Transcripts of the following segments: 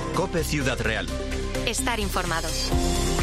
COPE Ciudad Real. Estar informados.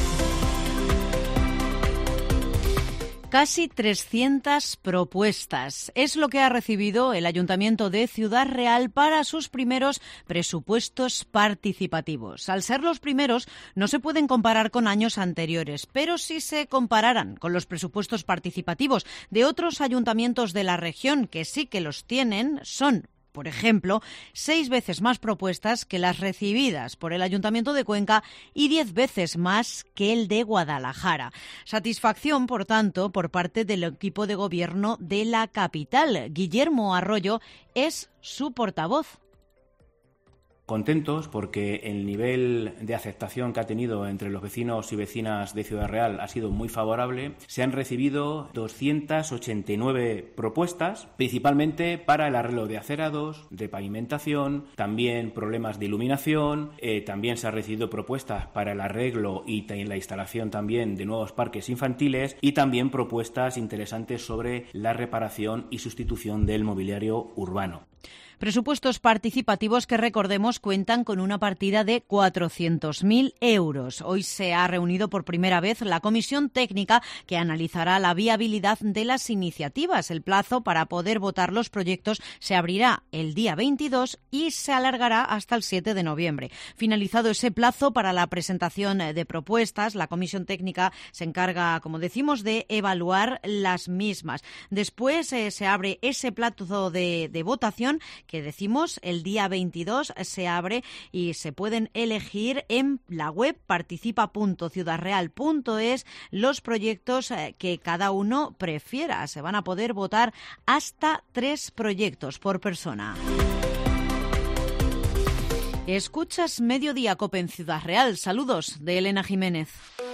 Casi 300 propuestas. Es lo que ha recibido el Ayuntamiento de Ciudad Real para sus primeros presupuestos participativos. Al ser los primeros, no se pueden comparar con años anteriores, pero sí se compararán con los presupuestos participativos de otros ayuntamientos de la región que sí que los tienen. Son, por ejemplo, 6 veces más propuestas que las recibidas por el Ayuntamiento de Cuenca y 10 veces más que el de Guadalajara. Satisfacción, por tanto, por parte del equipo de gobierno de la capital. Guillermo Arroyo es su portavoz. Contentos porque el nivel de aceptación que ha tenido entre los vecinos y vecinas de Ciudad Real ha sido muy favorable. Se han recibido 289 propuestas, principalmente para el arreglo de acerados, de pavimentación, también problemas de iluminación, también se han recibido propuestas para el arreglo y la instalación también de nuevos parques infantiles y también propuestas interesantes sobre la reparación y sustitución del mobiliario urbano. Presupuestos participativos que, recordemos, cuentan con una partida de 400.000 euros. Hoy se ha reunido por primera vez la comisión técnica que analizará la viabilidad de las iniciativas. El plazo para poder votar los proyectos se abrirá el día 22 y se alargará hasta el 7 de noviembre. Finalizado ese plazo para la presentación de propuestas, la comisión técnica se encarga, como decimos, de evaluar las mismas. Después se abre ese plazo de votación que decimos el día 22 se abre y se pueden elegir en la web participa.ciudadreal.es los proyectos que cada uno prefiera. Se van a poder votar hasta 3 proyectos por persona. Escuchas Mediodía COPE en Ciudad Real. Saludos de Elena Jiménez.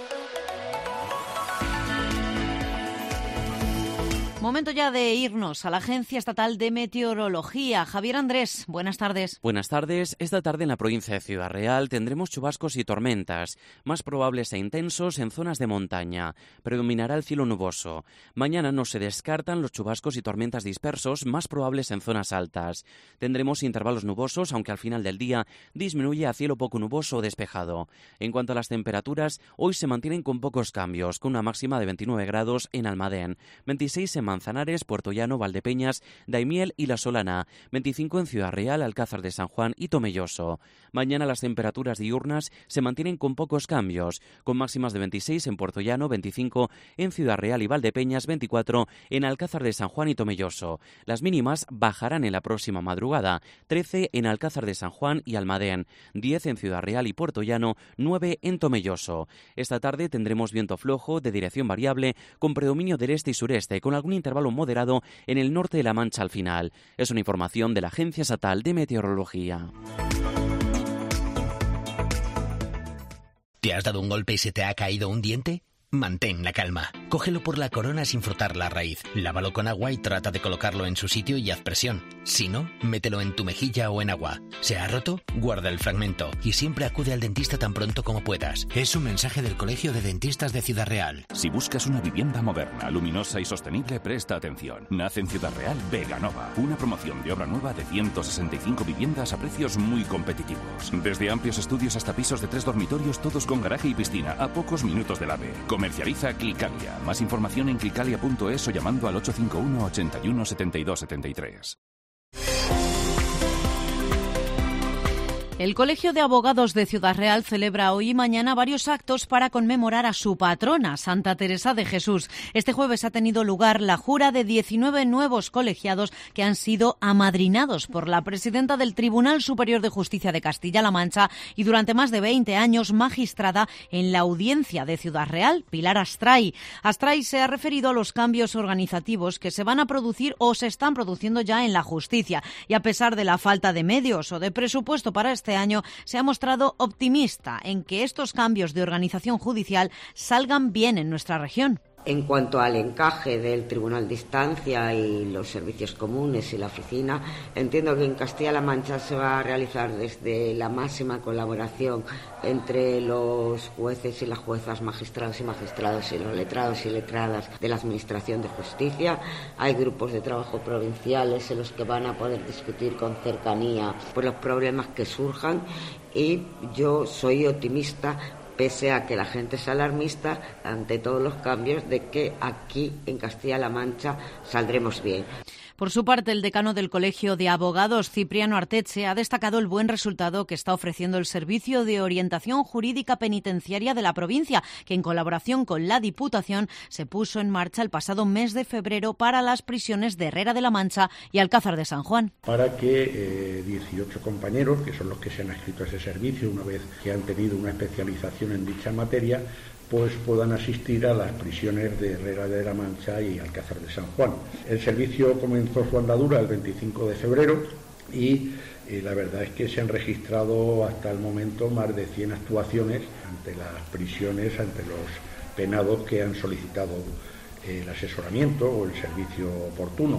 Momento ya de irnos a la Agencia Estatal de Meteorología. Javier Andrés, buenas tardes. Buenas tardes. Esta tarde en la provincia de Ciudad Real tendremos chubascos y tormentas, más probables e intensos en zonas de montaña. Predominará el cielo nuboso. Mañana no se descartan los chubascos y tormentas dispersos, más probables en zonas altas. Tendremos intervalos nubosos, aunque al final del día disminuye a cielo poco nuboso o despejado. En cuanto a las temperaturas, hoy se mantienen con pocos cambios, con una máxima de 29 grados en Almadén, 26 en Manzanares, Puerto Llano, Valdepeñas, Daimiel y La Solana, 25 en Ciudad Real, Alcázar de San Juan y Tomelloso. Mañana las temperaturas diurnas se mantienen con pocos cambios, con máximas de 26 en Puerto Llano, 25 en Ciudad Real y Valdepeñas, 24 en Alcázar de San Juan y Tomelloso. Las mínimas bajarán en la próxima madrugada, 13 en Alcázar de San Juan y Almadén, 10 en Ciudad Real y Puerto Llano, 9 en Tomelloso. Esta tarde tendremos viento flojo de dirección variable con predominio del este y sureste, con algún intervalo moderado en el norte de La Mancha al final. Es una información de la Agencia Estatal de Meteorología. ¿Te has dado un golpe y se te ha caído un diente? Mantén la calma. Cógelo por la corona sin frotar la raíz. Lávalo con agua y trata de colocarlo en su sitio y haz presión. Si no, mételo en tu mejilla o en agua. ¿Se ha roto? Guarda el fragmento y siempre acude al dentista tan pronto como puedas. Es un mensaje del Colegio de Dentistas de Ciudad Real. Si buscas una vivienda moderna, luminosa y sostenible, presta atención. Nace en Ciudad Real Veganova, una promoción de obra nueva de 165 viviendas a precios muy competitivos. Desde amplios estudios hasta pisos de 3 dormitorios, todos con garaje y piscina, a pocos minutos del AVE. Comercializa Clicalia. Más información en clicalia.es o llamando al 851 81 72 73. El Colegio de Abogados de Ciudad Real celebra hoy y mañana varios actos para conmemorar a su patrona, Santa Teresa de Jesús. Este jueves ha tenido lugar la jura de 19 nuevos colegiados que han sido amadrinados por la presidenta del Tribunal Superior de Justicia de Castilla-La Mancha y durante más de 20 años magistrada en la Audiencia de Ciudad Real, Pilar Astray. Astray se ha referido a los cambios organizativos que se van a producir o se están produciendo ya en la justicia y a pesar de la falta de medios o de presupuesto para este año, se ha mostrado optimista en que estos cambios de organización judicial salgan bien en nuestra región. En cuanto al encaje del Tribunal de Instancia y los servicios comunes y la oficina, entiendo que en Castilla-La Mancha se va a realizar desde la máxima colaboración entre los jueces y las juezas, magistrados y magistrados y los letrados y letradas de la Administración de Justicia. Hay grupos de trabajo provinciales en los que van a poder discutir con cercanía por los problemas que surjan, y yo soy optimista, pese a que la gente es alarmista ante todos los cambios, de que aquí en Castilla-La Mancha saldremos bien. Por su parte, el decano del Colegio de Abogados, Cipriano Arteche, ha destacado el buen resultado que está ofreciendo el Servicio de Orientación Jurídica Penitenciaria de la provincia, que en colaboración con la Diputación se puso en marcha el pasado mes de febrero para las prisiones de Herrera de la Mancha y Alcázar de San Juan. Para que 18 compañeros, que son los que se han adscrito a ese servicio una vez que han tenido una especialización en dicha materia, pues puedan asistir a las prisiones de Herrera de la Mancha y Alcázar de San Juan. El servicio comenzó su andadura el 25 de febrero y la verdad es que se han registrado hasta el momento más de 100 actuaciones ante las prisiones, ante los penados que han solicitado el asesoramiento o el servicio oportuno.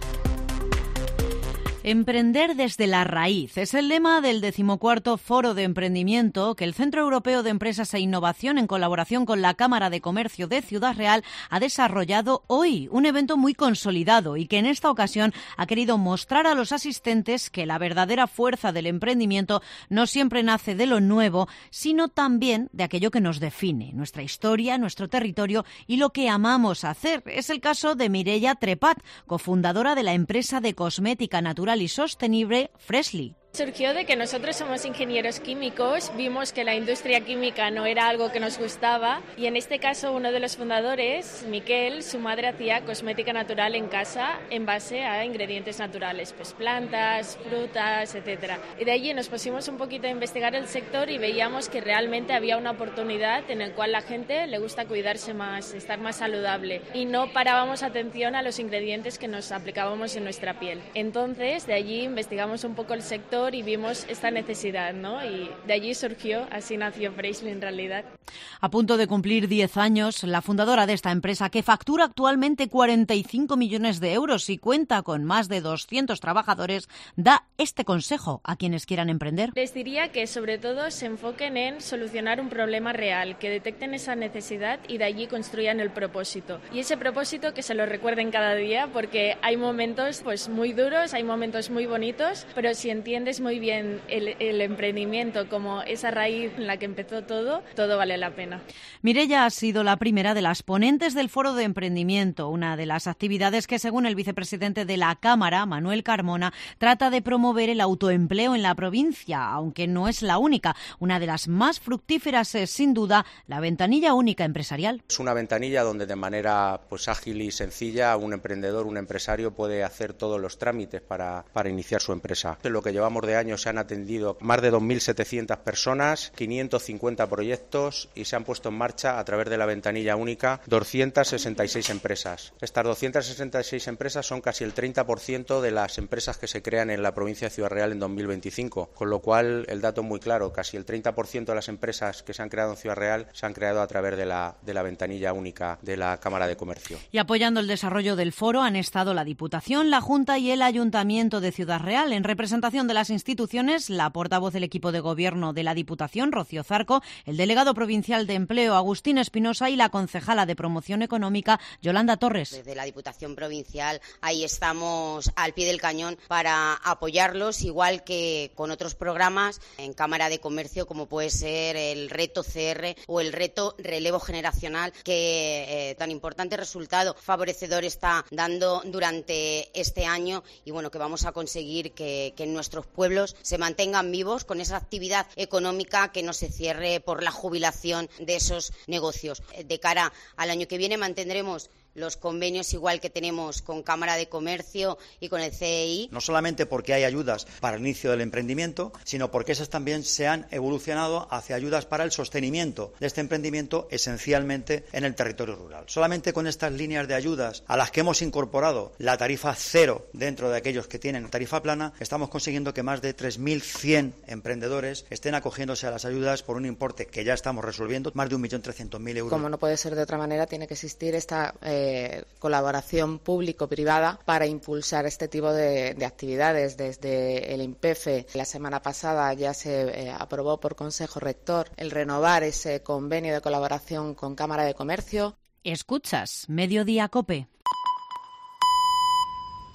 Emprender desde la raíz es el lema del 14º Foro de Emprendimiento que el Centro Europeo de Empresas e Innovación, en colaboración con la Cámara de Comercio de Ciudad Real, ha desarrollado hoy, un evento muy consolidado y que en esta ocasión ha querido mostrar a los asistentes que la verdadera fuerza del emprendimiento no siempre nace de lo nuevo, sino también de aquello que nos define, nuestra historia, nuestro territorio y lo que amamos hacer. Es el caso de Mireia Trepat, cofundadora de la empresa de cosmética natural y sostenible Freshly. Surgió de que nosotros somos ingenieros químicos, vimos que la industria química no era algo que nos gustaba y en este caso uno de los fundadores, Miquel, su madre hacía cosmética natural en casa en base a ingredientes naturales, pues plantas, frutas, etcétera. Y de allí nos pusimos un poquito a investigar el sector y veíamos que realmente había una oportunidad en la cual la gente le gusta cuidarse más, estar más saludable y no parábamos atención a los ingredientes que nos aplicábamos en nuestra piel. Entonces de allí investigamos un poco el sector y vimos esta necesidad, ¿no? Y de allí surgió, así nació Freshly en realidad. A punto de cumplir 10 años, la fundadora de esta empresa, que factura actualmente 45 millones de euros y cuenta con más de 200 trabajadores, da este consejo a quienes quieran emprender. Les diría que sobre todo se enfoquen en solucionar un problema real, que detecten esa necesidad y de allí construyan el propósito. Y ese propósito que se lo recuerden cada día, porque hay momentos pues muy duros, hay momentos muy bonitos, pero si entiendes muy bien el emprendimiento como esa raíz en la que empezó todo vale la pena. Mireia ha sido la primera de las ponentes del Foro de Emprendimiento, una de las actividades que, según el vicepresidente de la Cámara, Manuel Carmona, trata de promover el autoempleo en la provincia, aunque no es la única. Una de las más fructíferas es, sin duda, la ventanilla única empresarial. Es una ventanilla donde de manera pues ágil y sencilla un emprendedor, un empresario puede hacer todos los trámites para iniciar su empresa. En lo que llevamos de año se han atendido más de 2.700 personas, 550 proyectos y se han puesto en marcha a través de la ventanilla única 266 empresas. Estas 266 empresas son casi el 30% de las empresas que se crean en la provincia de Ciudad Real en 2025, con lo cual el dato es muy claro, casi el 30% de las empresas que se han creado en Ciudad Real se han creado a través de la ventanilla única de la Cámara de Comercio. Y apoyando el desarrollo del foro han estado la Diputación, la Junta y el Ayuntamiento de Ciudad Real. En representación de las instituciones, la portavoz del equipo de gobierno de la Diputación, Rocío Zarco, el delegado provincial de Empleo, Agustín Espinosa, y la concejala de Promoción Económica, Yolanda Torres. Desde la Diputación Provincial ahí estamos al pie del cañón para apoyarlos, igual que con otros programas en Cámara de Comercio, como puede ser el reto CR o el reto relevo generacional, que tan importante resultado favorecedor está dando durante este año y bueno, que vamos a conseguir que en nuestros pueblos se mantengan vivos con esa actividad económica, que no se cierre por la jubilación de esos negocios. De cara al año que viene mantendremos los convenios igual que tenemos con Cámara de Comercio y con el CEI. No solamente porque hay ayudas para el inicio del emprendimiento, sino porque esas también se han evolucionado hacia ayudas para el sostenimiento de este emprendimiento, esencialmente en el territorio rural. Solamente con estas líneas de ayudas, a las que hemos incorporado la tarifa cero dentro de aquellos que tienen tarifa plana, estamos consiguiendo que más de 3.100 emprendedores estén acogiéndose a las ayudas por un importe que ya estamos resolviendo, más de 1.300.000 euros. Como no puede ser de otra manera, tiene que existir esta colaboración público-privada para impulsar este tipo de actividades. Desde el INPEFE, la semana pasada ya se aprobó por Consejo Rector el renovar ese convenio de colaboración con Cámara de Comercio. Escuchas Mediodía COPE.